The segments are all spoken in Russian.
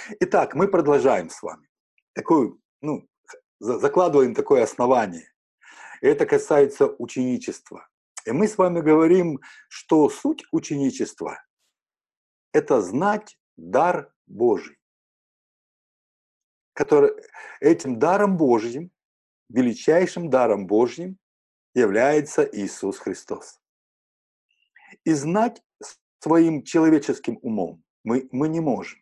Итак, мы продолжаем с вами. Закладываем такое основание. И это касается ученичества. И мы с вами говорим, что суть ученичества – это знать дар Божий, который этим даром Божьим, величайшим даром Божьим является Иисус Христос. И знать своим человеческим умом мы не можем.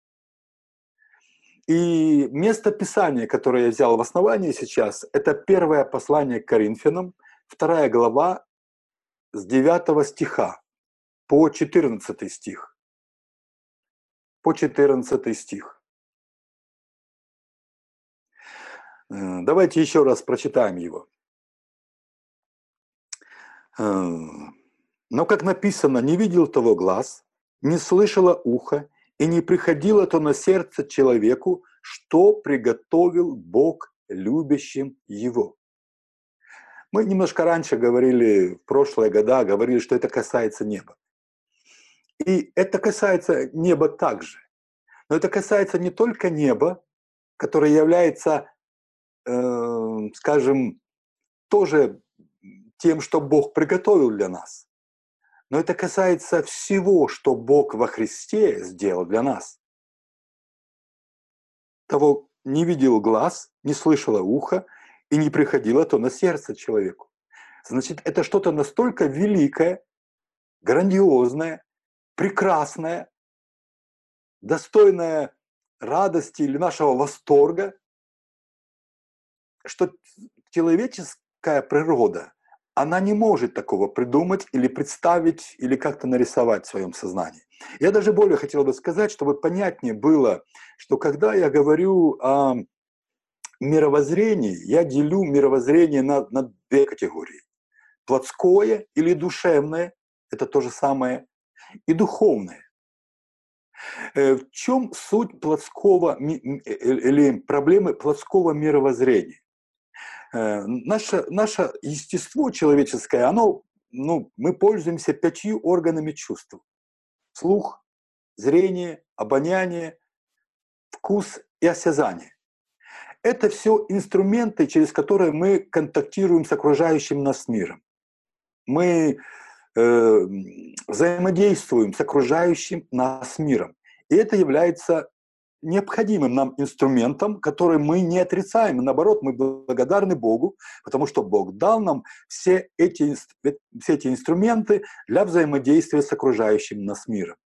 И место Писания, которое я взял в основании сейчас, это первое послание к Коринфянам, 2 глава с 9 стиха по 14 стих. По 14 стих. Давайте еще раз прочитаем его. Но, как написано, не видел того глаз, не слышало ухо, и не приходило то на сердце человеку, что приготовил Бог любящим его. Мы немножко раньше говорили, в прошлые года, говорили, что это касается неба. И это касается неба также. Но это касается не только неба, которое является, скажем, тоже тем, что Бог приготовил для нас. Но это касается всего, что Бог во Христе сделал для нас. Того не видел глаз, не слышало ухо, и не приходило то на сердце человеку. Значит, это что-то настолько великое, грандиозное, прекрасное, достойное радости или нашего восторга, что человеческая природа, она не может такого придумать или представить, или как-то нарисовать в своем сознании. Я даже более хотел бы сказать, чтобы понятнее было, что когда я говорю о мировоззрении, я делю мировоззрение на две категории. Плотское или душевное, это то же самое, и духовное. В чем суть плотского или проблемы плотского мировоззрения? Наше естество человеческое, мы пользуемся 5 органами чувств. Слух, зрение, обоняние, вкус и осязание. Это все инструменты, через которые мы контактируем с окружающим нас миром. Мы взаимодействуем с окружающим нас миром. И это является необходимым нам инструментом, который мы не отрицаем. Наоборот, мы благодарны Богу, потому что Бог дал нам все эти инструменты для взаимодействия с окружающим нас миром.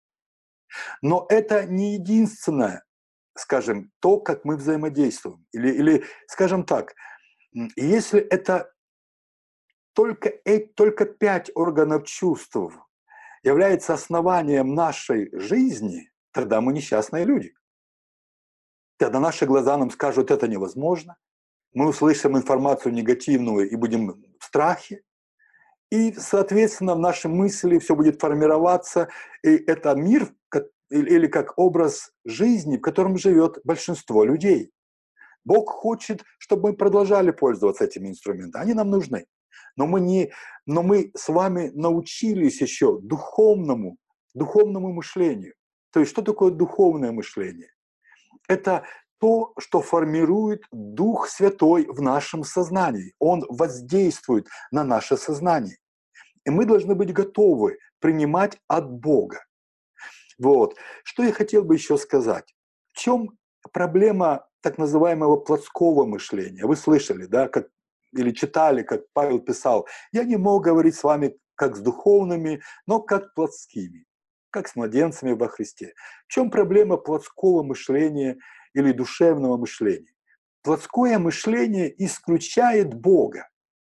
Но это не единственное, скажем, то, как мы взаимодействуем. Или скажем так, если это только 5 органов чувств является основанием нашей жизни, тогда мы несчастные люди. Тогда наши глаза нам скажут, это невозможно. Мы услышим информацию негативную и будем в страхе. И, соответственно, в наши мысли все будет формироваться. И это мир или как образ жизни, в котором живет большинство людей. Бог хочет, чтобы мы продолжали пользоваться этими инструментами. Они нам нужны. Но мы с вами научились еще духовному мышлению. То есть, что такое духовное мышление? Это то, что формирует Дух Святой в нашем сознании. Он воздействует на наше сознание. И мы должны быть готовы принимать от Бога. Вот. Что я хотел бы еще сказать? В чем проблема так называемого плотского мышления? Вы слышали, да, или читали, как Павел писал, я не мог говорить с вами как с духовными, но как плотскими, как с младенцами во Христе. В чем проблема плотского мышления или душевного мышления? Плотское мышление исключает Бога.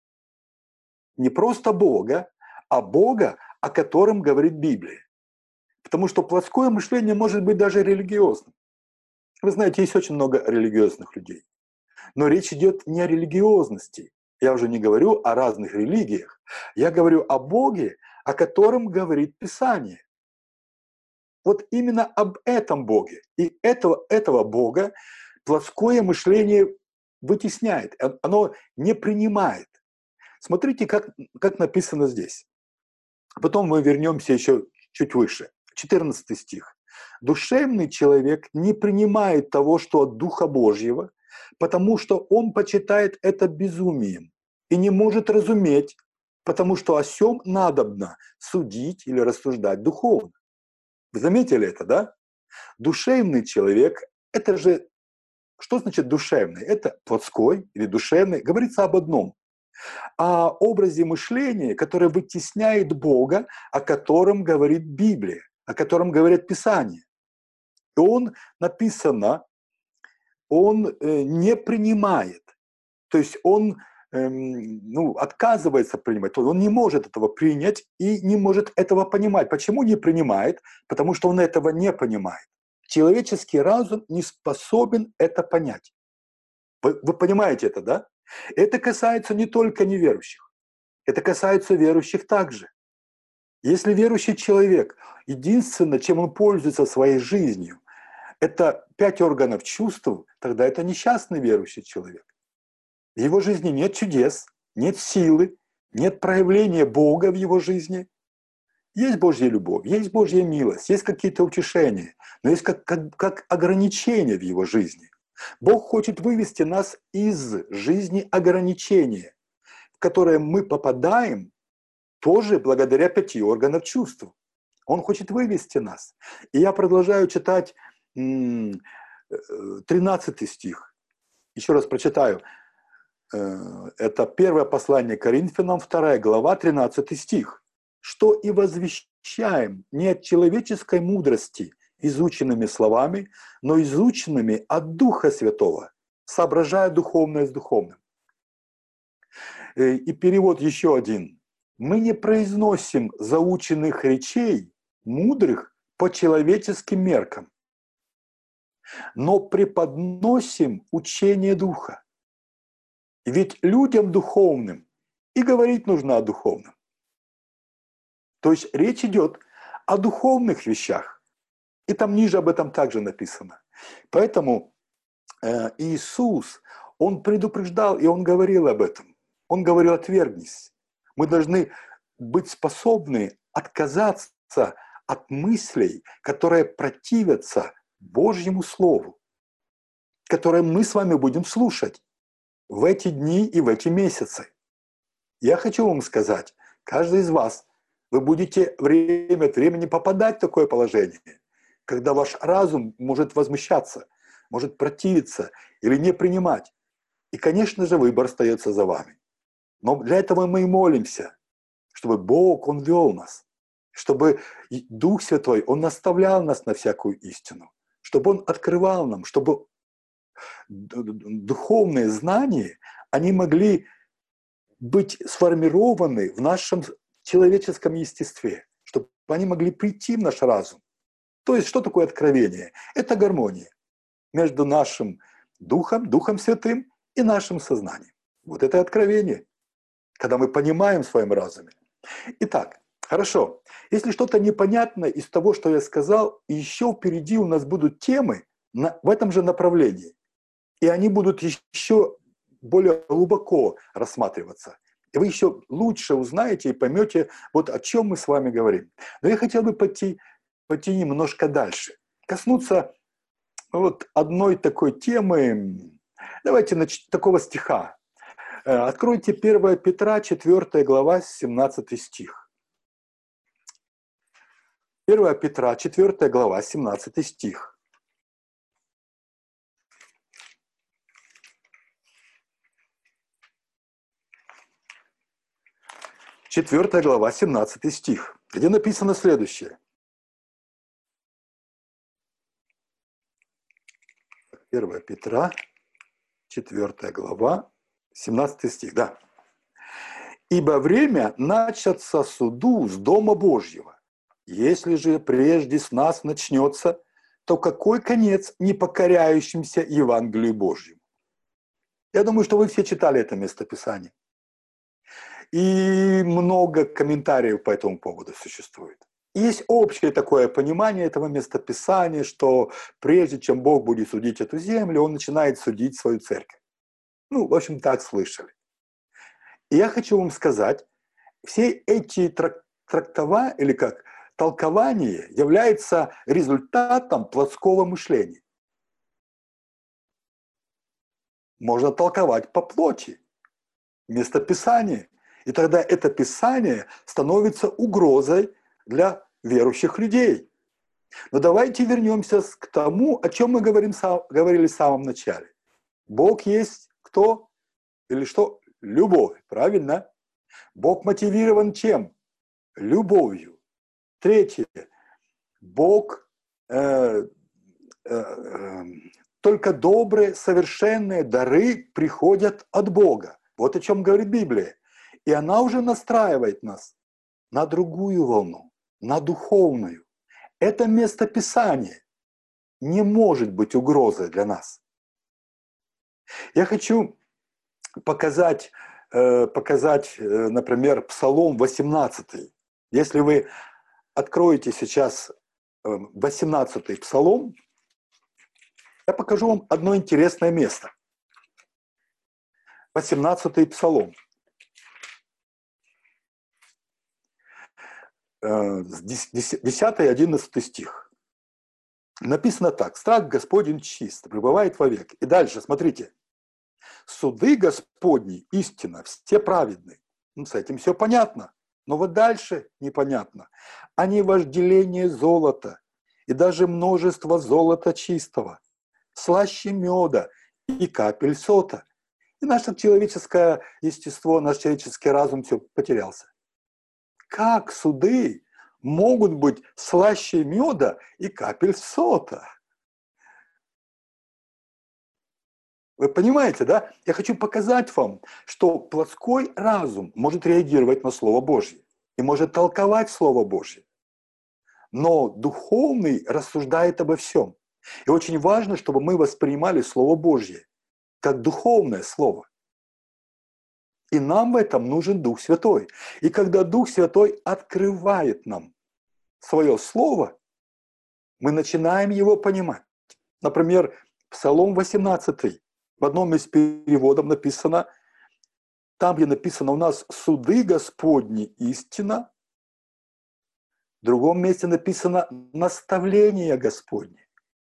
Не просто Бога, а Бога, о котором говорит Библия. Потому что плотское мышление может быть даже религиозным. Вы знаете, есть очень много религиозных людей. Но речь идет не о религиозности. Я уже не говорю о разных религиях. Я говорю о Боге, о котором говорит Писание. Вот именно об этом Боге. И этого Бога плотское мышление вытесняет. Оно не принимает. Смотрите, как написано здесь. Потом мы вернемся еще чуть выше. 14 стих. Душевный человек не принимает того, что от Духа Божьего, потому что он почитает это безумием и не может разуметь, потому что о сем надобно судить или рассуждать духовно. Вы заметили это, да? Душевный человек – это же… Что значит душевный? Это плотской или душевный. Говорится об одном. О образе мышления, который вытесняет Бога, о котором говорит Библия, о котором говорят Писания. И он, написано, он не принимает. То есть он отказывается принимать. Он не может этого принять и не может этого понимать. Почему не принимает? Потому что он этого не понимает. Человеческий разум не способен это понять. Вы понимаете это, да? Это касается не только неверующих. Это касается верующих также. Если верующий человек, единственное, чем он пользуется своей жизнью, это 5 органов чувств, тогда это несчастный верующий человек. В его жизни нет чудес, нет силы, нет проявления Бога в его жизни. Есть Божья любовь, есть Божья милость, есть какие-то утешения, но есть как ограничения в его жизни. Бог хочет вывести нас из жизни ограничения, в которое мы попадаем тоже благодаря 5 органов чувств. Он хочет вывести нас. И я продолжаю читать 13 стих. Еще раз прочитаю. Это первое послание Коринфянам, 2 глава, 13 стих. «Что и возвещаем не от человеческой мудрости, изученными словами, но изученными от Духа Святого, соображая духовное с духовным». И перевод еще один. «Мы не произносим заученных речей, мудрых по человеческим меркам, но преподносим учение Духа. Ведь людям духовным и говорить нужно о духовном». То есть речь идет о духовных вещах. И там ниже об этом также написано. Поэтому Иисус, Он предупреждал, и Он говорил об этом. Он говорил: отвергнись. Мы должны быть способны отказаться от мыслей, которые противятся Божьему Слову, которые мы с вами будем слушать в эти дни и в эти месяцы. Я хочу вам сказать, каждый из вас, вы будете время от времени попадать в такое положение, когда ваш разум может возмущаться, может противиться или не принимать. И, конечно же, выбор остается за вами. Но для этого мы и молимся, чтобы Бог, Он вел нас, чтобы Дух Святой, Он наставлял нас на всякую истину, чтобы Он открывал нам, чтобы духовные знания, они могли быть сформированы в нашем человеческом естестве, чтобы они могли прийти в наш разум. То есть, что такое откровение? Это гармония между нашим Духом, Духом Святым и нашим сознанием. Вот это откровение, когда мы понимаем в своем разуме. Итак, хорошо. Если что-то непонятно из того, что я сказал, еще впереди у нас будут темы в этом же направлении. И они будут еще более глубоко рассматриваться. И вы еще лучше узнаете и поймете, вот о чем мы с вами говорим. Но я хотел бы пойти немножко дальше. Коснуться вот одной такой темы. Давайте такого стиха. Откройте 1 Петра, 4 глава, 17 стих. 1 Петра, 4 глава, 17 стих. Четвертая глава, 17 стих, где написано следующее. 1 Петра, 4 глава, 17 стих, да. «Ибо время начаться суду с Дома Божьего. Если же прежде с нас начнется, то какой конец непокоряющимся Евангелию Божьему?» Я думаю, что вы все читали это местописание. И много комментариев по этому поводу существует. Есть общее такое понимание этого местописания, что прежде чем Бог будет судить эту землю, Он начинает судить свою церковь. Ну, в общем, так слышали. И я хочу вам сказать, все эти трактова, или как толкование является результатом плотского мышления. Можно толковать по плоти, вместо Писания. И тогда это Писание становится угрозой для верующих людей. Но давайте вернемся к тому, о чем мы говорили в самом начале. Бог есть кто? Или что? Любовь, правильно? Бог мотивирован чем? Любовью. Третье. Бог только добрые, совершенные дары приходят от Бога. Вот о чем говорит Библия. И она уже настраивает нас на другую волну, на духовную. Это местописание не может быть угрозой для нас. Я хочу показать, например, Псалом 18. Если вы откроете сейчас 18-й Псалом, я покажу вам одно интересное место. 18-й Псалом. 10-11 стих. Написано так. «Страх Господень чист, пребывает вовек». И дальше, смотрите. «Суды Господни, истина, все праведны». Ну, с этим все понятно. Но вот дальше непонятно. «Они вожделение золота, и даже множество золота чистого, слаще меда и капель сота». И наше человеческое естество, наш человеческий разум все потерялся. Как суды могут быть слаще меда и капель сота? Вы понимаете, да? Я хочу показать вам, что плотской разум может реагировать на Слово Божье и может толковать Слово Божье. Но духовный рассуждает обо всем. И очень важно, чтобы мы воспринимали Слово Божье как духовное Слово. И нам в этом нужен Дух Святой. И когда Дух Святой открывает нам свое Слово, мы начинаем его понимать. Например, Псалом 18. В одном из переводов написано, там, где написано у нас «суды Господни истина», в другом месте написано «наставление Господне».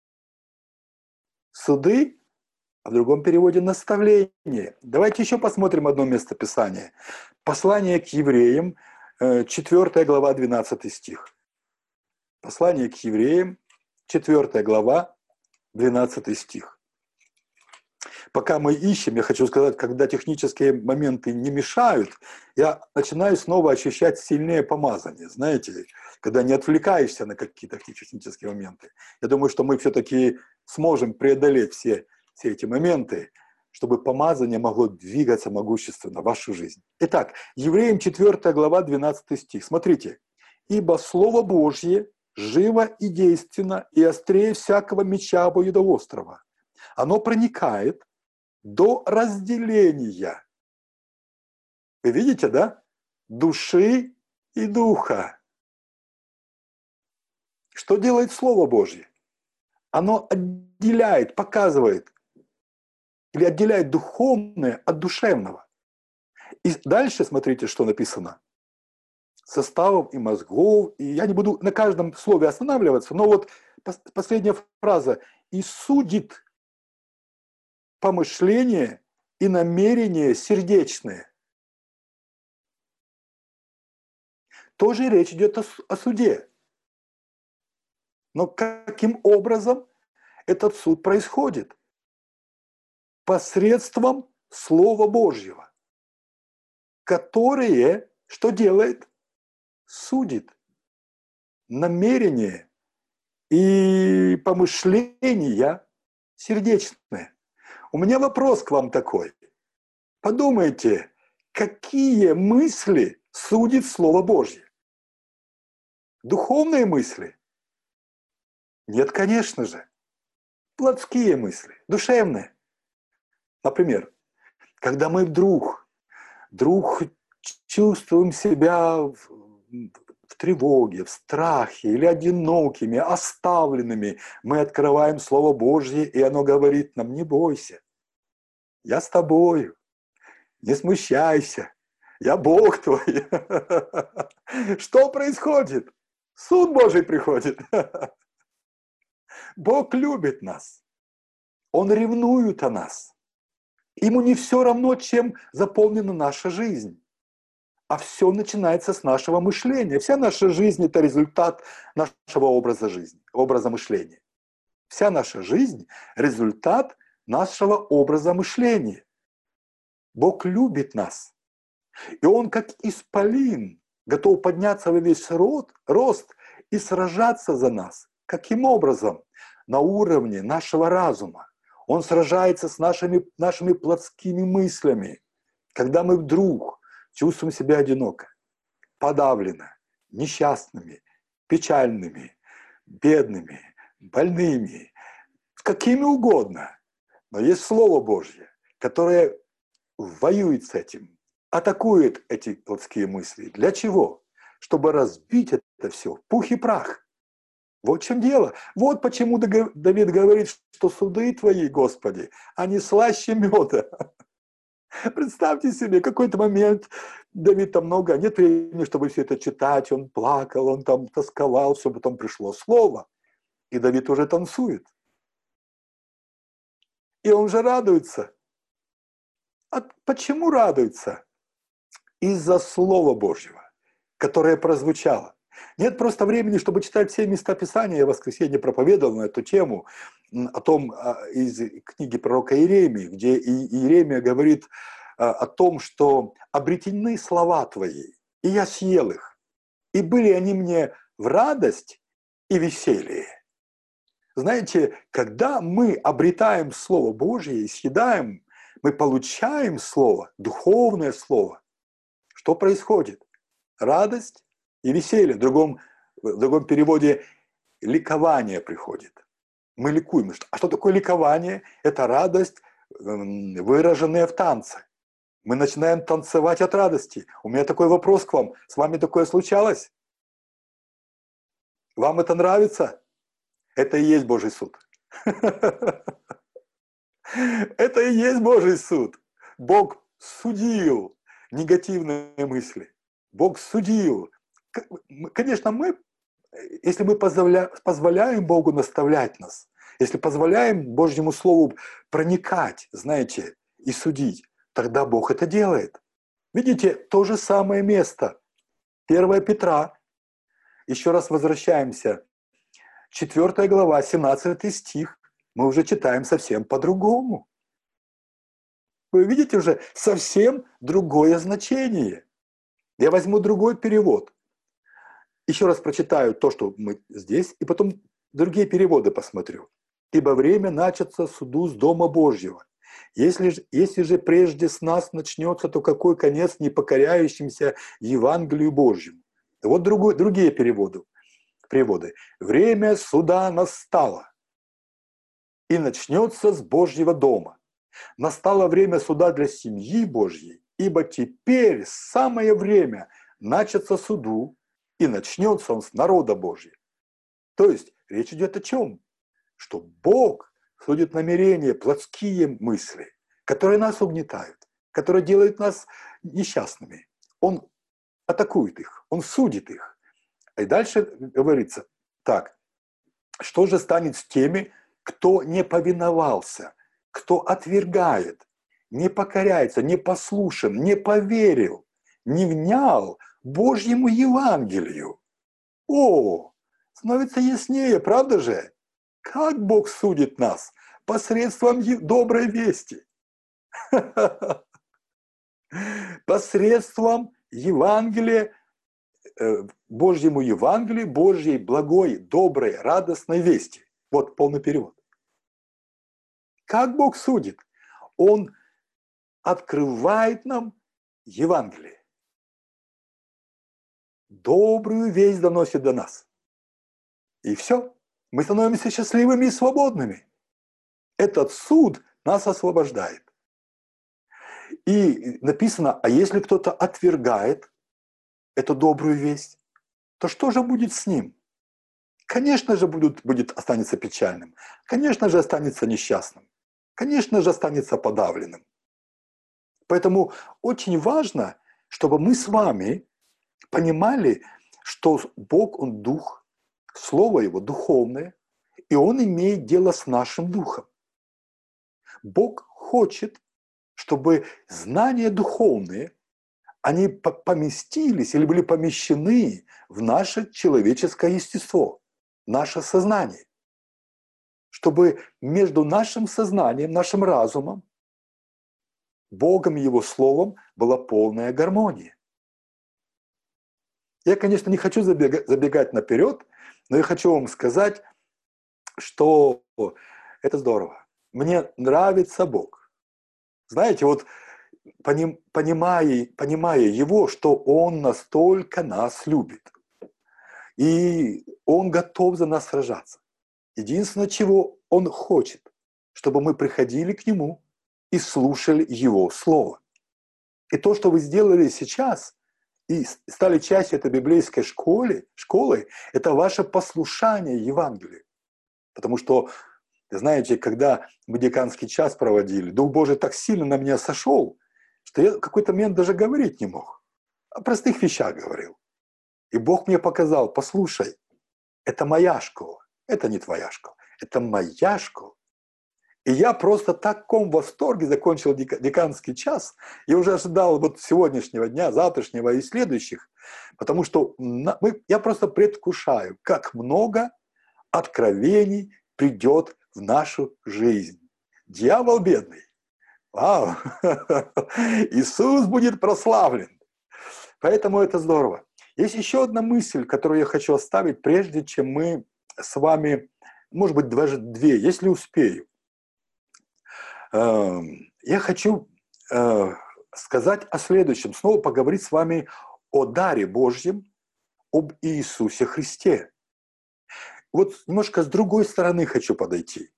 Суды, а в другом переводе «наставление». Давайте еще посмотрим одно место Писания. Послание к евреям, 4 глава, 12 стих. Послание к евреям, 4 глава, 12 стих. Пока мы ищем, я хочу сказать, когда технические моменты не мешают, я начинаю снова ощущать сильнее помазание, знаете, когда не отвлекаешься на какие-то технические моменты. Я думаю, что мы все-таки сможем преодолеть все эти моменты, чтобы помазание могло двигаться могущественно в вашу жизнь. Итак, Евреям 4 глава, 12 стих. Смотрите. «Ибо Слово Божье живо и действенно, и острее всякого меча обоюдоострого. Оно проникает до разделения». Вы видите, да? Души и духа. Что делает Слово Божье? Оно отделяет, показывает, или отделяет духовное от душевного. И дальше смотрите, что написано. Составов и мозгов. И я не буду на каждом слове останавливаться, но вот последняя фраза. «И судит помышления и намерения сердечные». Тоже речь идет о суде. Но каким образом этот суд происходит? Посредством Слова Божьего, которое, что делает? Судит намерения и помышления сердечные. У меня вопрос к вам такой. Подумайте, какие мысли судит Слово Божье? Духовные мысли? Нет, конечно же. Плотские мысли, душевные. Например, когда мы вдруг чувствуем себя в тревоге, в страхе или одинокими, оставленными, мы открываем Слово Божье, и оно говорит нам: не бойся, я с тобою, не смущайся, я Бог твой. Что происходит? Суд Божий приходит. Бог любит нас. Он ревнует о нас. Ему не все равно, чем заполнена наша жизнь. А все начинается с нашего мышления. Вся наша жизнь – это результат нашего образа жизни, образа мышления. Вся наша жизнь – результат нашего образа мышления. Бог любит нас. И Он, как исполин, готов подняться во весь рост и сражаться за нас. Каким образом? На уровне нашего разума. Он сражается с нашими плотскими мыслями. Когда мы вдруг чувствуем себя одиноко, подавленно, несчастными, печальными, бедными, больными, какими угодно. Но есть Слово Божье, которое воюет с этим, атакует эти плотские мысли. Для чего? Чтобы разбить это все в пух и прах. Вот в чем дело. Вот почему Давид говорит, что суды Твои, Господи, они слаще меда. Представьте себе, какой-то момент Давид там много, нет времени, чтобы все это читать, он плакал, он там тосковал, все, потом пришло слово, и Давид уже танцует. И он же радуется. А почему радуется? Из-за Слова Божьего, которое прозвучало. Нет просто времени, чтобы читать все места Писания. Я в воскресенье проповедовал на эту тему, о том, из книги пророка Иеремии, где Иеремия говорит о том, что обретены слова Твои, и я съел их, и были они мне в радость и веселье. Знаете, когда мы обретаем Слово Божье и съедаем, мы получаем Слово, духовное Слово, что происходит? Радость и веселье. В другом переводе ликование приходит. Мы ликуем. А что такое ликование? Это радость, выраженная в танце. Мы начинаем танцевать от радости. У меня такой вопрос к вам. С вами такое случалось? Вам это нравится? Это и есть Божий суд. Это и есть Божий суд. Бог судил негативные мысли. Бог судил. Конечно, если мы позволяем Богу наставлять нас, если позволяем Божьему Слову проникать, знаете, и судить, тогда Бог это делает. Видите, то же самое место. 1 Петра, еще раз возвращаемся, 4 глава, 17 стих, мы уже читаем совсем по-другому. Вы видите уже совсем другое значение. Я возьму другой перевод. Еще раз прочитаю то, что мы здесь, и потом другие переводы посмотрю. «Ибо время начаться суду с Дома Божьего. Если же прежде с нас начнется, то какой конец непокоряющимся Евангелию Божьему?» Вот другие переводы. «Время суда настало, и начнется с Божьего дома. Настало время суда для семьи Божьей, ибо теперь самое время начаться суду, и начнется он с народа Божьего». То есть речь идет о чем? Что Бог судит намерения, плотские мысли, которые нас угнетают, которые делают нас несчастными. Он атакует их, он судит их. И дальше говорится, так, что же станет с теми, кто не повиновался, кто отвергает, не покоряется, не послушен, не поверил, не внял Божьему Евангелию? О, становится яснее, правда же? Как Бог судит нас? Посредством доброй вести. Посредством Евангелия, Божьему Евангелию, Божьей благой, доброй, радостной вести. Вот полный перевод. Как Бог судит? Он открывает нам Евангелие. Добрую весть доносит до нас. И все. Мы становимся счастливыми и свободными. Этот суд нас освобождает. И написано, а если кто-то отвергает эту добрую весть, то что же будет с ним? Конечно же, останется печальным. Конечно же, останется несчастным. Конечно же, останется подавленным. Поэтому очень важно, чтобы мы с вами понимали, что Бог, Он дух, Слово Его духовное, и Он имеет дело с нашим духом. Бог хочет, чтобы знания духовные, они поместились или были помещены в наше человеческое естество, наше сознание. Чтобы между нашим сознанием, нашим разумом, Богом и Его Словом была полная гармония. Я, конечно, не хочу забегать наперед, но я хочу вам сказать, что это здорово. Мне нравится Бог. Знаете, вот понимая Его, что Он настолько нас любит. И Он готов за нас сражаться. Единственное, чего Он хочет, чтобы мы приходили к Нему и слушали Его Слово. И то, что вы сделали сейчас, и стали частью этой библейской школы, это ваше послушание Евангелию. Потому что, знаете, когда мы деканский час проводили, Дух Божий так сильно на меня сошел, что я в какой-то момент даже говорить не мог. О простых вещах говорил. И Бог мне показал: послушай, это моя школа, это не твоя школа, это моя школа. И я просто в таком восторге закончил деканский час. Я уже ожидал вот сегодняшнего дня, завтрашнего и следующих, потому что я просто предвкушаю, как много откровений придет в нашу жизнь. Дьявол бедный. Вау! Иисус будет прославлен. Поэтому это здорово. Есть еще одна мысль, которую я хочу оставить, прежде чем мы с вами, может быть, даже две, если успею. Я хочу сказать о следующем, снова поговорить с вами о даре Божьем, об Иисусе Христе. Вот немножко с другой стороны хочу подойти.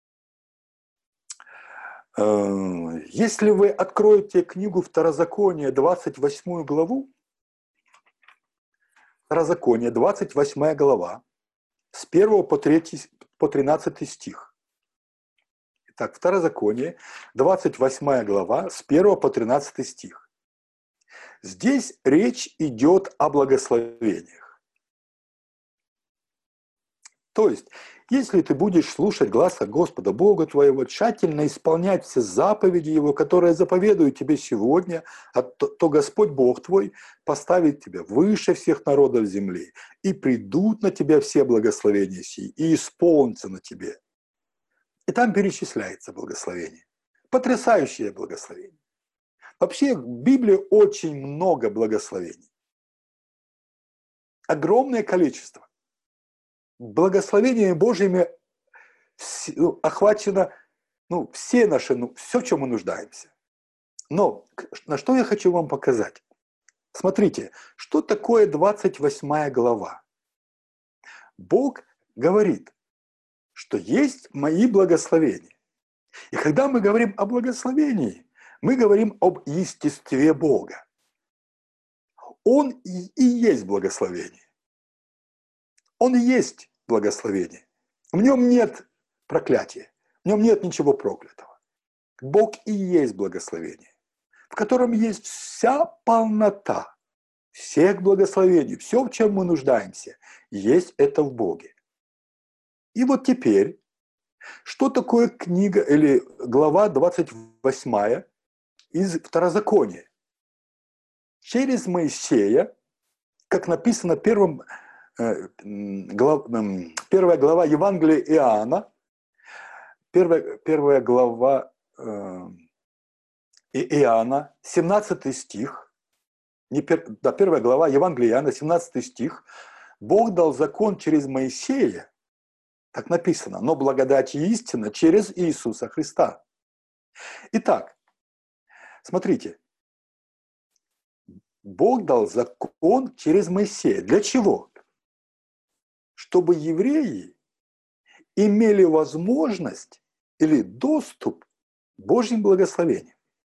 Если вы откроете книгу Второзакония, 28 главу, Второзаконие, 28 глава, с 1 по 13 стих. Итак, Второзаконие, 28 глава, с 1 по 13 стих. Здесь речь идет о благословениях. То есть, если ты будешь слушать гласа Господа Бога твоего, тщательно исполнять все заповеди Его, которые заповедую тебе сегодня, то Господь Бог твой поставит тебя выше всех народов земли, и придут на тебя все благословения сии, и исполнятся на тебе. И там перечисляется благословение. Потрясающее благословение. Вообще в Библии очень много благословений. Огромное количество. Благословениями Божьими охвачено все наши, все, в чем мы нуждаемся. Но на что я хочу вам показать? Смотрите, что такое 28 глава? Бог говорит, что есть мои благословения. И когда мы говорим о благословении, мы говорим об естестве Бога. Он и есть благословение. Он и есть благословение. В нем нет проклятия, в нем нет ничего проклятого. Бог и есть благословение, в котором есть вся полнота всех благословений, все, в чем мы нуждаемся, есть это в Боге. И вот теперь, что такое книга или глава 28 из Второзакония? Через Моисея, как написано первая глава Евангелия Иоанна, первая глава Иоанна, 17 стих, первая глава Евангелия Иоанна, 17 стих, Бог дал закон через Моисея, так написано, но благодать и истина через Иисуса Христа. Итак, смотрите, Бог дал закон через Моисея. Для чего? Чтобы евреи имели возможность или доступ к Божьим благословениям.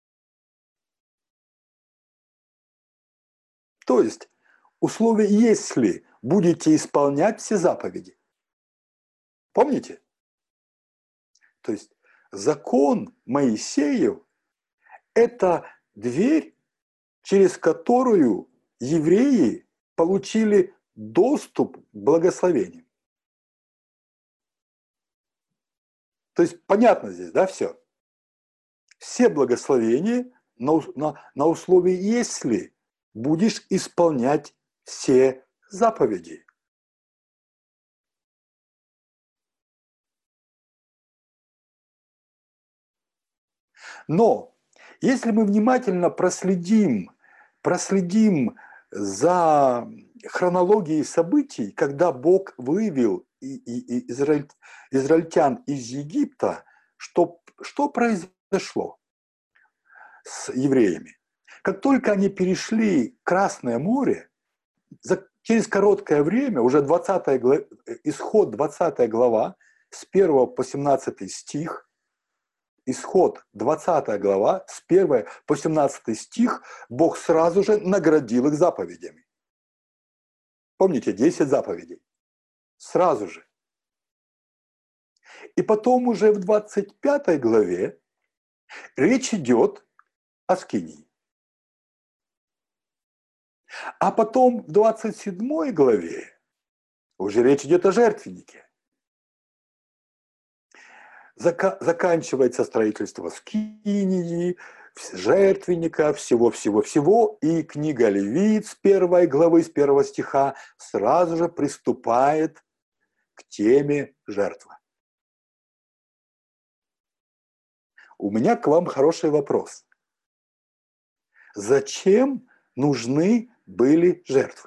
То есть, условие, если будете исполнять все заповеди. Помните? То есть, закон Моисеев – это дверь, через которую евреи получили доступ к благословениям. То есть понятно здесь, да, все? Все благословения на условии, если будешь исполнять все заповеди. Но если мы внимательно проследим за хронологией событий, когда Бог вывел израильтян из Египта, что произошло с евреями? Как только они перешли Красное море, через короткое время, уже 20 исход 20 глава, с 1 по 17 стих, исход 20 глава, с 1 по 17 стих, Бог сразу же наградил их заповедями. Помните, 10 заповедей. Сразу же. И потом уже в 25 главе речь идет о скинии. А потом в 27 главе уже речь идет о жертвеннике. Заканчивается строительство скинии, жертвенника, всего-всего-всего, и книга Левит с 1 главы, с 1 стиха сразу же приступает к теме жертвы. У меня к вам хороший вопрос. Зачем нужны были жертвы?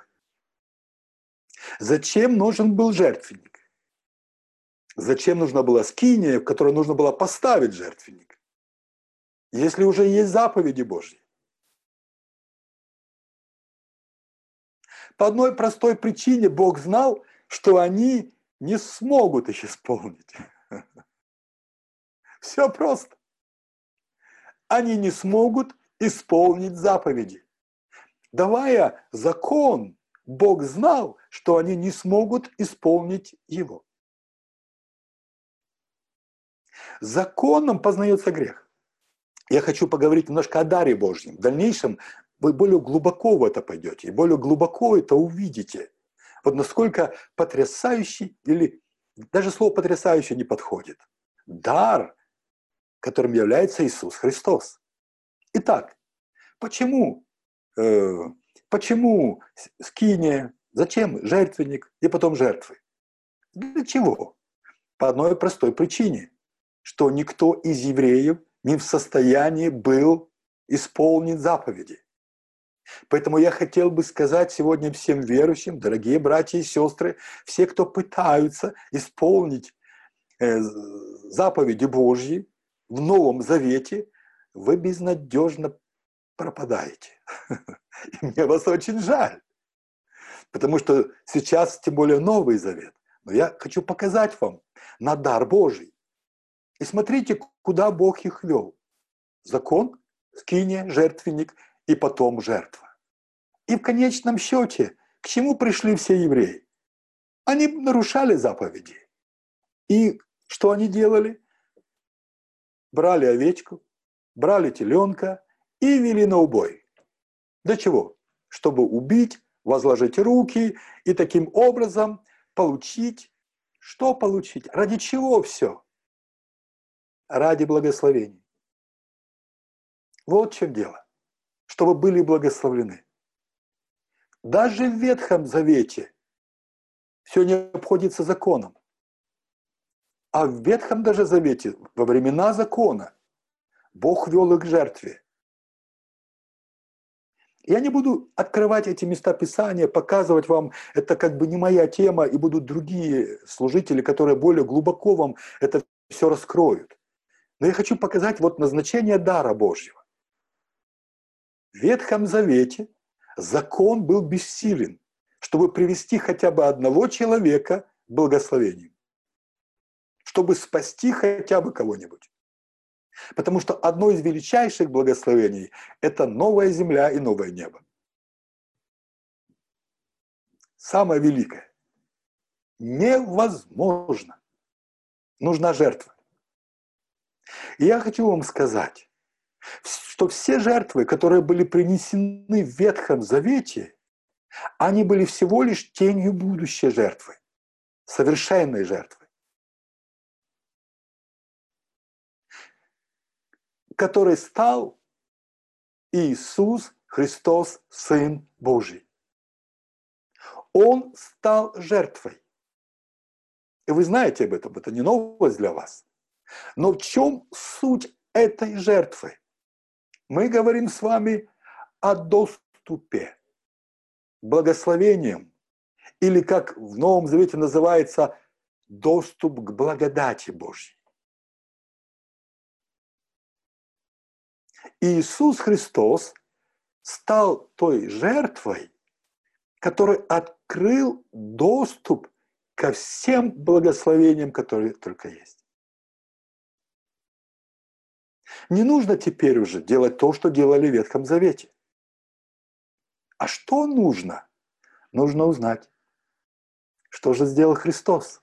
Зачем нужен был жертвенник? Зачем нужна была скиния, в которой нужно было поставить жертвенник? Если уже есть заповеди Божьи. По одной простой причине Бог знал, что они не смогут их исполнить. Все просто. Они не смогут исполнить заповеди. Давая закон, Бог знал, что они не смогут исполнить его. Законом познается грех. Я хочу поговорить немножко о даре Божьем. В дальнейшем вы более глубоко в это пойдете, и более глубоко это увидите. Вот насколько потрясающий, или даже слово «потрясающий» не подходит. Дар, которым является Иисус Христос. Итак, почему скиния, зачем жертвенник и потом жертвы? Для чего? По одной простой причине, что никто из евреев не в состоянии был исполнить заповеди. Поэтому я хотел бы сказать сегодня всем верующим, дорогие братья и сестры, все, кто пытаются исполнить заповеди Божьи в Новом Завете, вы безнадежно пропадаете. И мне вас очень жаль. Потому что сейчас, тем более, Новый Завет. Но я хочу показать вам на дар Божий. И смотрите, куда Бог их вел. Закон, скиния, жертвенник и потом жертва. И в конечном счете, к чему пришли все евреи? Они нарушали заповеди. И что они делали? Брали овечку, брали теленка и вели на убой. Для чего? Чтобы убить, возложить руки и таким образом получить. Что получить? Ради чего все? Ради благословений. Вот в чем дело. Чтобы были благословлены. Даже в Ветхом Завете все не обходится законом. А в Ветхом даже Завете, во времена закона, Бог вел их к жертве. Я не буду открывать эти места Писания, показывать вам, это как бы не моя тема, и будут другие служители, которые более глубоко вам это все раскроют. Но я хочу показать вот назначение дара Божьего. В Ветхом Завете закон был бессилен, чтобы привести хотя бы одного человека к благословению, чтобы спасти хотя бы кого-нибудь. Потому что одно из величайших благословений – это новая земля и новое небо. Самое великое. Невозможно. Нужна жертва. И я хочу вам сказать, что все жертвы, которые были принесены в Ветхом Завете, Они были всего лишь тенью будущей жертвы, совершенной жертвы, которой стал Иисус Христос, Сын Божий. Он стал жертвой. И вы знаете об этом, это не новость для вас. Но в чем суть этой жертвы? Мы говорим с вами о доступе, благословением, или как в Новом Завете называется, доступ к благодати Божьей. Иисус Христос стал той жертвой, который открыл доступ ко всем благословениям, которые только есть. Не нужно теперь уже делать то, что делали в Ветхом Завете. А что нужно? Нужно узнать, что же сделал Христос.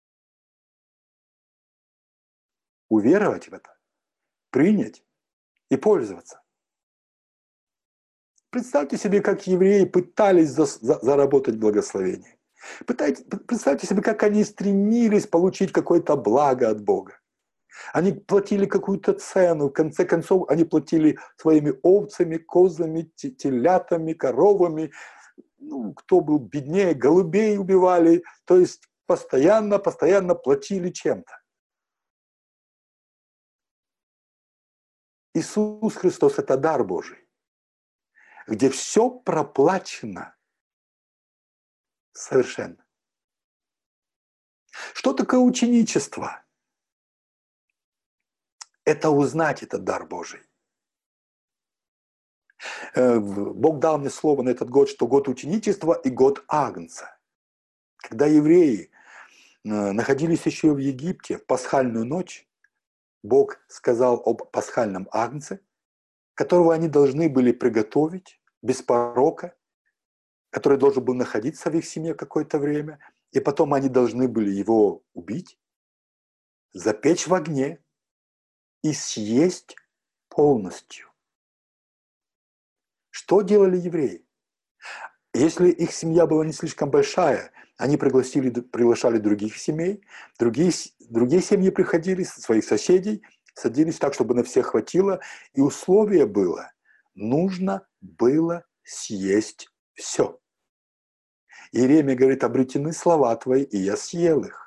Уверовать в это, принять и пользоваться. Представьте себе, как евреи пытались заработать благословение. Представьте себе, как они стремились получить какое-то благо от Бога. Они платили какую-то цену, в конце концов они платили своими овцами, козами, телятами, коровами. Кто был беднее, голубей убивали, то есть постоянно платили чем-то. Иисус Христос – это дар Божий, где все проплачено совершенно. Что такое ученичество? Это узнать этот дар Божий. Бог дал мне слово на этот год, что год ученичества и год Агнца. Когда евреи находились еще в Египте в пасхальную ночь, Бог сказал об пасхальном Агнце, которого они должны были приготовить без порока, который должен был находиться в их семье какое-то время, и потом они должны были его убить, запечь в огне и съесть полностью. Что делали евреи? Если их семья была не слишком большая, они приглашали других семей, другие семьи приходили, своих соседей, садились так, чтобы на всех хватило, и условие было, нужно было съесть все. Иеремия говорит, обретены слова твои, и я съел их.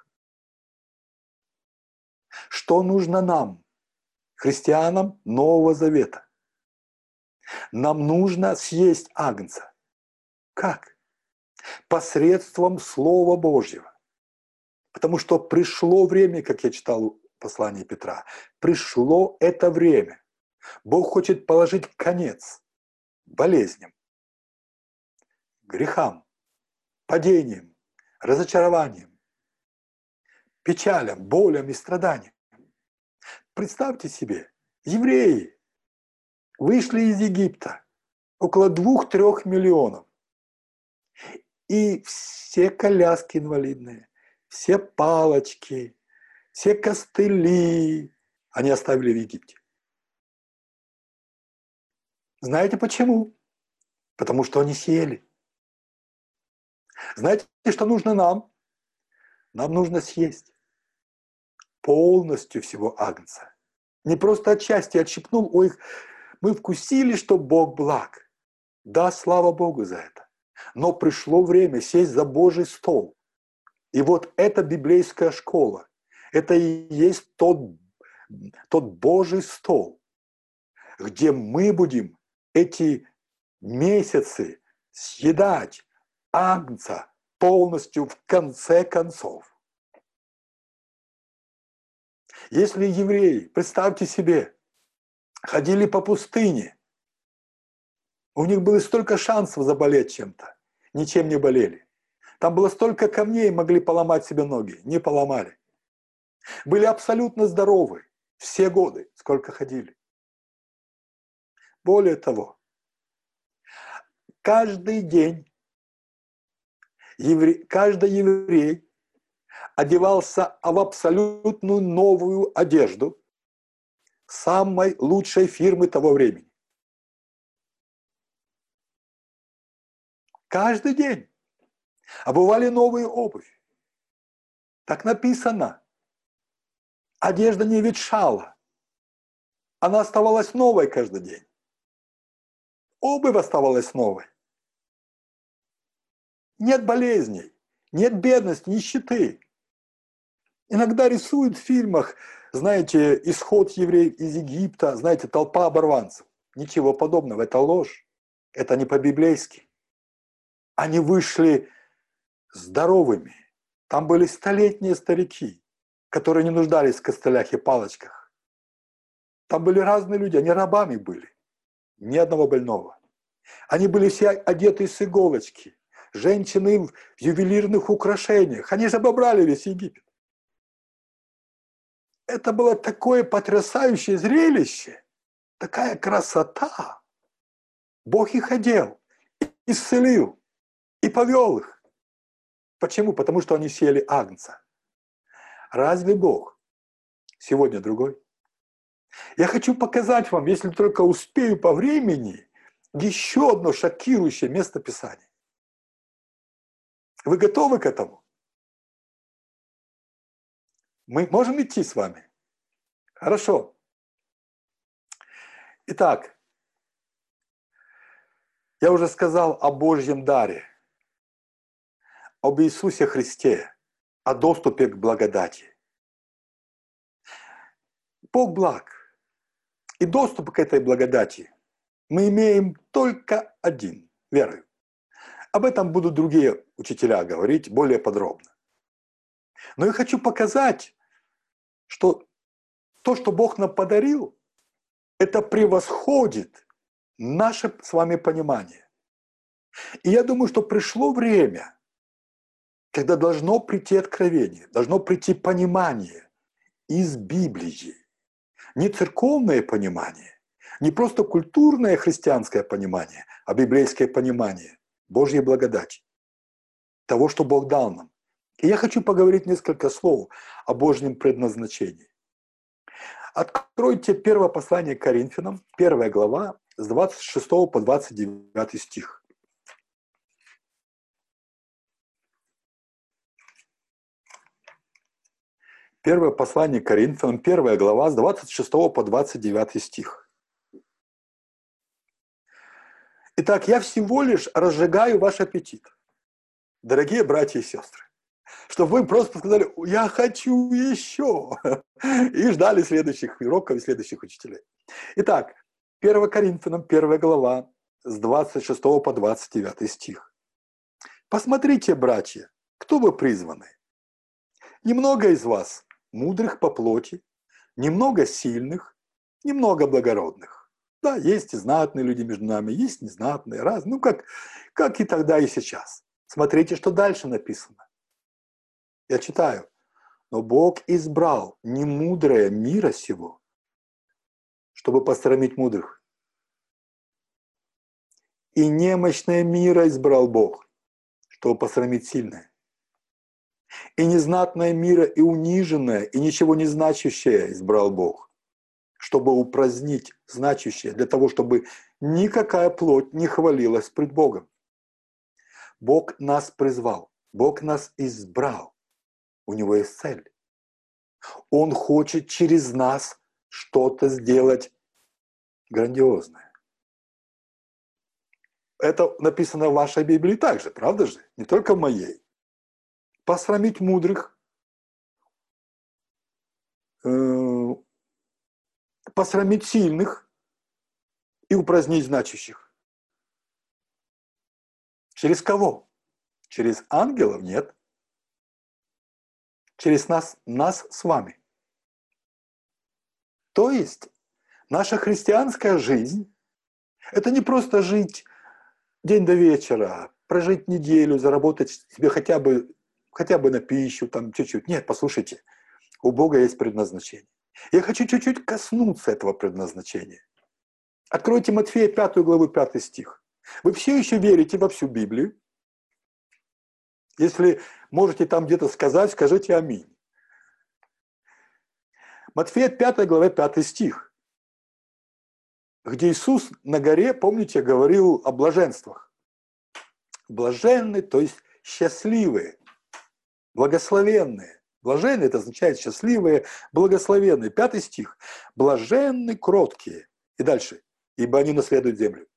Что нужно нам, христианам Нового Завета? Нам нужно съесть Агнца. Как? Посредством Слова Божьего. Потому что пришло время, как я читал послание Петра, пришло это время. Бог хочет положить конец болезням, грехам, падениям, разочарованиям, печалям, болям и страданиям. Представьте себе, евреи вышли из Египта, около 2-3 миллионов. И все коляски инвалидные, все палочки, все костыли они оставили в Египте. Знаете почему? Потому что они съели. Знаете, что нужно нам? Нам нужно съесть полностью всего Агнца. Не просто отчасти отщипнул, ой, мы вкусили, что Бог благ. Да, слава Богу за это. Но пришло время сесть за Божий стол. И вот эта библейская школа, это и есть тот Божий стол, где мы будем эти месяцы съедать Агнца полностью в конце концов. Если евреи, представьте себе, ходили по пустыне, у них было столько шансов заболеть чем-то, ничем не болели. Там было столько камней, могли поломать себе ноги, не поломали. Были абсолютно здоровы все годы, сколько ходили. Более того, каждый день каждый еврей одевался в абсолютную новую одежду самой лучшей фирмы того времени. Каждый день. Обували новую обувь. Так написано. Одежда не ветшала. Она оставалась новой каждый день. Обувь оставалась новой. Нет болезней, нет бедности, нищеты. Иногда рисуют в фильмах, знаете, исход евреев из Египта, знаете, толпа оборванцев. Ничего подобного, это ложь. Это не по-библейски. Они вышли здоровыми. Там были столетние старики, которые не нуждались в костылях и палочках. Там были разные люди, они рабами были. Ни одного больного. Они были все одеты с иголочки. Женщины в ювелирных украшениях. Они же обобрали весь Египет. Это было такое потрясающее зрелище, такая красота. Бог их одел, исцелил и повел их. Почему? Потому что они съели агнца. Разве Бог сегодня другой? Я хочу показать вам, если только успею по времени, еще одно шокирующее место Писания. Вы готовы к этому? Мы можем идти с вами? Хорошо. Итак, я уже сказал о Божьем даре, об Иисусе Христе, о доступе к благодати. Бог благ. И доступ к этой благодати мы имеем только один – верою. Об этом будут другие учителя говорить более подробно. Но я хочу показать, что то, что Бог нам подарил, это превосходит наше с вами понимание. И я думаю, что пришло время, когда должно прийти откровение, должно прийти понимание из Библии. Не церковное понимание, не просто культурное христианское понимание, а библейское понимание Божьей благодати, того, что Бог дал нам. И я хочу поговорить несколько слов о Божьем предназначении. Откройте первое послание к Коринфянам, 1 глава, с 26 по 29 стих. Первое послание к Коринфянам, 1 глава, с 26 по 29 стих. Итак, я всего лишь разжигаю ваш аппетит, дорогие братья и сестры, чтобы вы просто сказали: я хочу еще, и ждали следующих уроков и следующих учителей. Итак, 1 Коринфянам, 1 глава, с 26 по 29 стих. Посмотрите, братья, кто вы призваны. Немного из вас мудрых по плоти, немного сильных, немного благородных. Да, есть и знатные люди между нами, есть незнатные, разные, ну как и тогда, и сейчас. Смотрите, что дальше написано. Я читаю. Но Бог избрал немудрое мира сего, чтобы посрамить мудрых. И немощное мира избрал Бог, чтобы посрамить сильное. И незнатное мира, и униженное, и ничего не значащее избрал Бог, чтобы упразднить значащее, для того, чтобы никакая плоть не хвалилась пред Богом. Бог нас призвал, Бог нас избрал. У Него есть цель. Он хочет через нас что-то сделать грандиозное. Это написано в вашей Библии также, правда же? Не только в моей. Посрамить мудрых, посрамить сильных и упразднить значащих. Через кого? Через ангелов? Нет. Через нас с вами. То есть наша христианская жизнь – это не просто жить день до вечера, прожить неделю, заработать себе хотя бы на пищу, там чуть-чуть. Нет, послушайте, у Бога есть предназначение. Я хочу чуть-чуть коснуться этого предназначения. Откройте Матфея 5 главу 5 стих. Вы все еще верите во всю Библию? Если можете там где-то сказать, скажите аминь. Матфея 5 глава 5 стих, где Иисус на горе, помните, говорил о блаженствах. Блаженны, то есть счастливые, благословенные. Блаженны – это означает счастливые, благословенные. 5 стих. Блаженны кроткие. И дальше. Ибо они наследуют землю.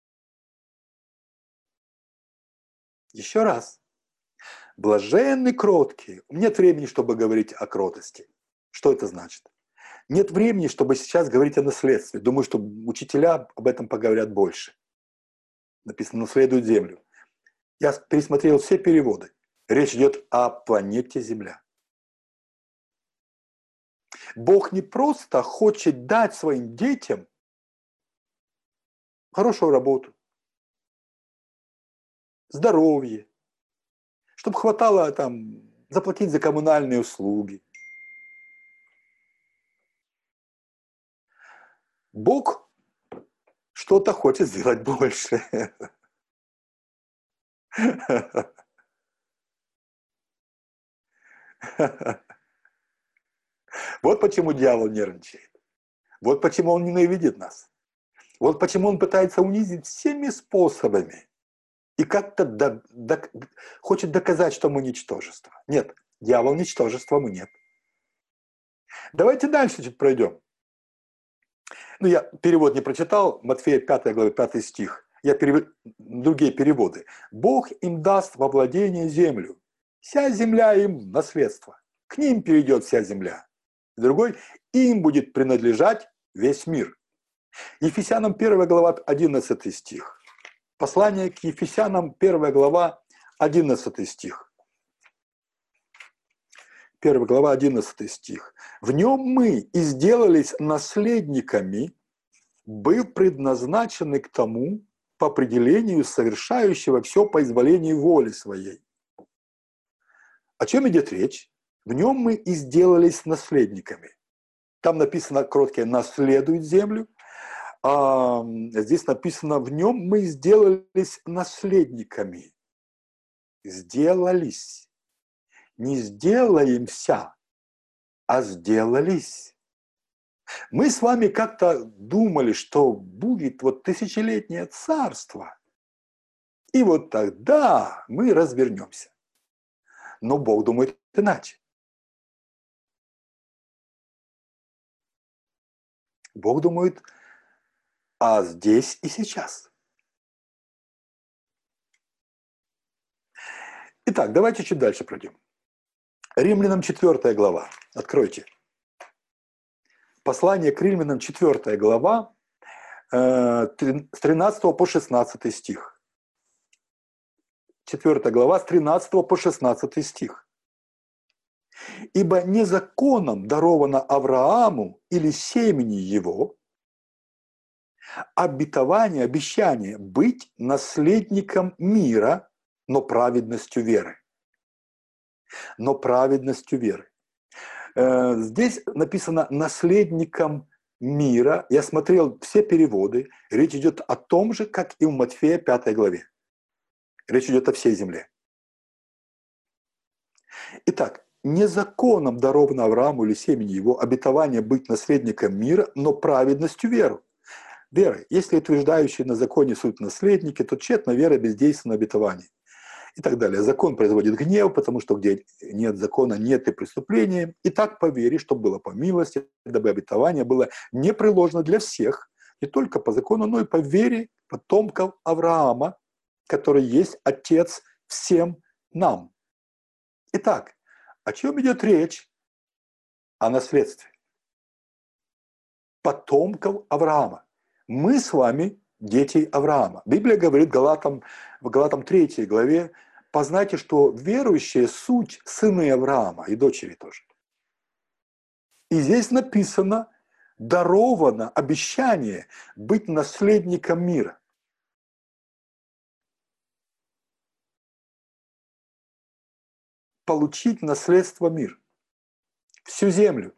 Еще раз. Блаженны кроткие. Нет времени, чтобы говорить о кротости. Что это значит? Нет времени, чтобы сейчас говорить о наследстве. Думаю, что учителя об этом поговорят больше. Написано «наследуют землю». Я пересмотрел все переводы. Речь идет о планете Земля. Бог не просто хочет дать своим детям хорошую работу, здоровье, чтобы хватало там заплатить за коммунальные услуги. Бог что-то хочет сделать больше. Вот почему дьявол нервничает. Вот почему он ненавидит нас. Вот почему он пытается унизить всеми способами. И как-то хочет доказать, что мы ничтожество. Нет, дьявол ничтожество, мы нет. Давайте дальше чуть пройдем. Ну, я перевод не прочитал, Матфея 5 глава, 5 стих. Я другие переводы. «Бог им даст во владение землю, вся земля им в наследство, к ним перейдет вся земля». Другой, им будет принадлежать весь мир. Ефесянам 1 глава, 11 стих. Послание к Ефесянам 1 глава, 11 стих. 1 глава, 11 стих. «В нем мы и сделались наследниками, был предназначены к тому, по определению совершающего все по изволению воли своей». О чем идет речь? В нем мы и сделались наследниками. Там написано кроткие «наследуют землю», а здесь написано «в нем мы сделались наследниками». Сделались. Не сделаемся, а сделались. Мы с вами как-то думали, что будет вот тысячелетнее царство. И вот тогда мы развернемся. Но Бог думает иначе. Бог думает, а здесь и сейчас. Итак, давайте чуть дальше пройдем. Римлянам 4 глава. Откройте. Послание к Римлянам 4 глава, с 13 по 16 стих. 4 глава, с 13 по 16 стих. «Ибо не законом даровано Аврааму или семени его обетование, обещание быть наследником мира, но праведностью веры». Но праведностью веры. Здесь написано «наследником мира». Я смотрел все переводы. Речь идет о том же, как и в Матфея 5 главе. Речь идет о всей земле. Итак, не законом даровано Аврааму или семени его обетование быть наследником мира, но праведностью веры. Если утверждающие на законе суть наследники, то тщетна вера бездейственно обетование. И так далее. Закон производит гнев, потому что где нет закона, нет и преступления. И так по вере, чтобы было по милости, дабы обетование было не приложено для всех, не только по закону, но и по вере потомков Авраама, который есть отец всем нам. Итак, о чем идет речь? О наследстве потомков Авраама. Мы с вами дети Авраама. Библия говорит в Галатам 3 главе: познайте, что верующие суть сыны Авраама и дочери тоже. И здесь написано, даровано обещание быть наследником мира. Получить наследство мир. Всю землю.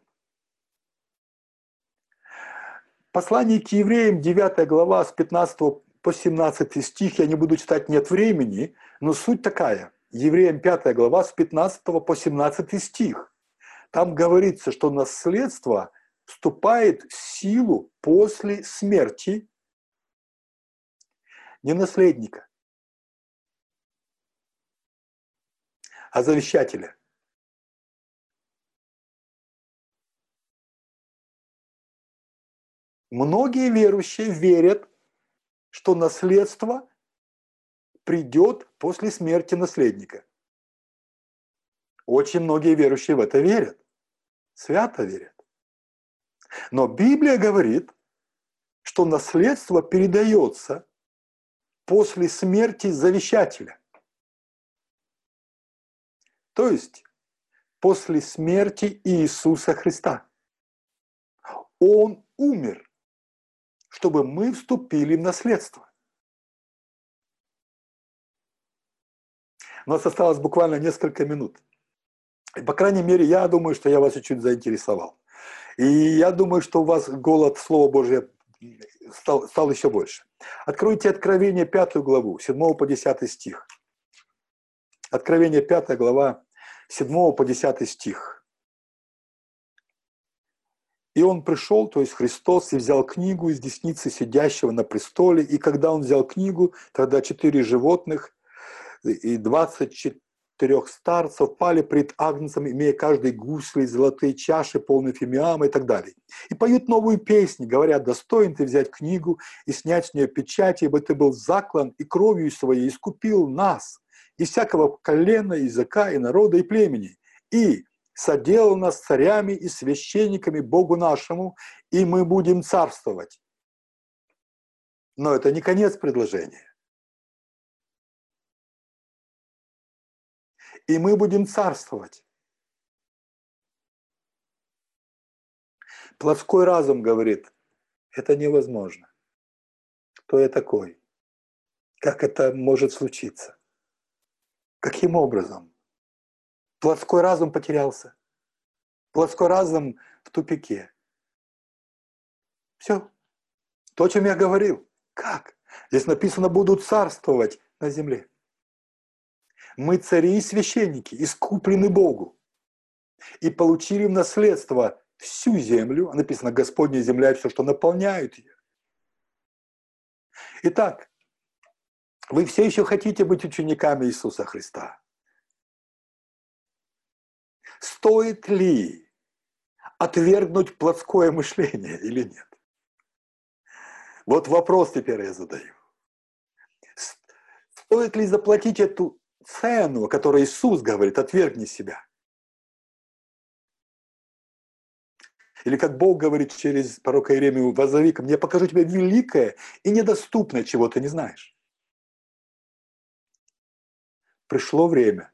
Послание к евреям, 9 глава, с 15 по 17 стих, я не буду читать, нет времени, но суть такая. Евреям 5 глава, с 15 по 17 стих. Там говорится, что наследство вступает в силу после смерти не наследника, а завещателя. Многие верующие верят, что наследство придет после смерти наследника. Очень многие верующие в это верят, свято верят. Но Библия говорит, что наследство передается после смерти завещателя. То есть после смерти Иисуса Христа. Он умер, чтобы мы вступили в наследство. У нас осталось буквально несколько минут. И, по крайней мере, я думаю, что я вас чуть-чуть заинтересовал. И я думаю, что у вас голод Слова Божия стал еще больше. Откройте Откровение 5 главу, 7 по 10 стих. Откровение 5 глава, 7 по 10 стих. «И он пришел, то есть Христос, и взял книгу из десницы сидящего на престоле, и когда он взял книгу, тогда 4 животных и 24 старцев пали пред Агнцем, имея каждый гусли, золотые чаши, полные фимиама и так далее. И поют новую песнь, говорят: достоин ты взять книгу и снять с нее печати, ибо ты был заклан и кровью своей искупил нас, из всякого колена, языка и народа и племени, и соделал нас царями и священниками Богу нашему, и мы будем царствовать». Но это не конец предложения. И мы будем царствовать. Плотской разум говорит: это невозможно. Кто я такой? Как это может случиться? Каким образом? Плотской разум потерялся. Плотской разум в тупике. Все. То, о чем я говорил. Как? Здесь написано: будут царствовать на земле. Мы цари и священники, искуплены Богу. И получили в наследство всю землю. Написано: Господня земля и все, что наполняют ее. Итак, вы все еще хотите быть учениками Иисуса Христа? Стоит ли отвергнуть плотское мышление или нет? Вот вопрос теперь я задаю. Стоит ли заплатить эту цену, о которой Иисус говорит: отвергни себя? Или как Бог говорит через пророка Иеремию: воззови ко мне, я покажу тебе великое и недоступное, чего ты не знаешь. Пришло время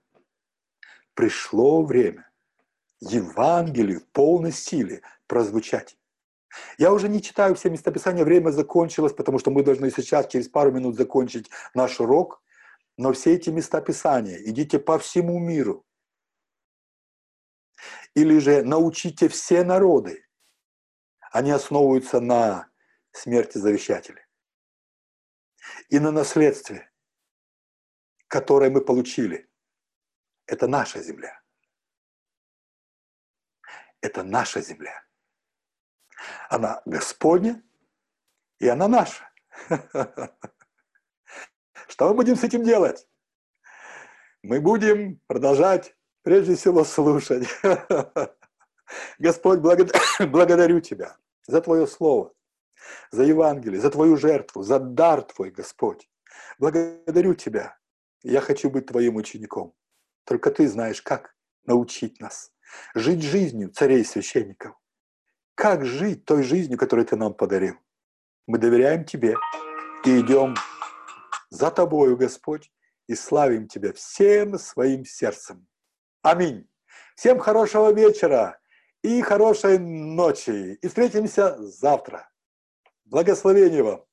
Евангелию в полной силе прозвучать. Я уже не читаю все местописания, время закончилось, потому что мы должны сейчас через пару минут закончить наш урок. Но все эти местописания идите по всему миру. Или же научите все народы. Они основываются на смерти завещателя. И на наследстве, которое мы получили. Это наша земля. Это наша земля. Она Господня, и она наша. Что мы будем с этим делать? Мы будем продолжать, прежде всего, слушать. Господь, благодарю Тебя за Твое Слово, за Евангелие, за Твою жертву, за дар Твой, Господь. Благодарю Тебя. Я хочу быть Твоим учеником. Только Ты знаешь, как научить нас жить жизнью царей и священников. Как жить той жизнью, которую Ты нам подарил. Мы доверяем Тебе и идем за Тобою, Господь, и славим Тебя всем своим сердцем. Аминь. Всем хорошего вечера и хорошей ночи. И встретимся завтра. Благословения вам.